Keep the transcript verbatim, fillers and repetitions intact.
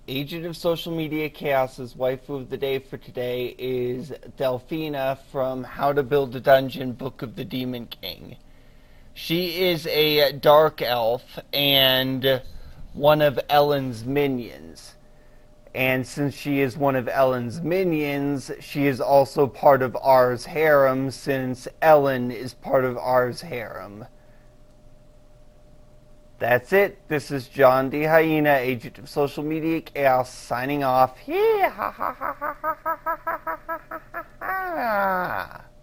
Agent of Social Media Chaos's waifu of the day for today is Delphina from How to Build a Dungeon Book of the Demon King. She is a dark elf and one of Ellen's minions. And since she is one of Ellen's minions, she is also part of R's harem, since Ellen is part of R's harem. That's it. This is John D. Hyena, Agent of Social Media Chaos, signing off. Yeah.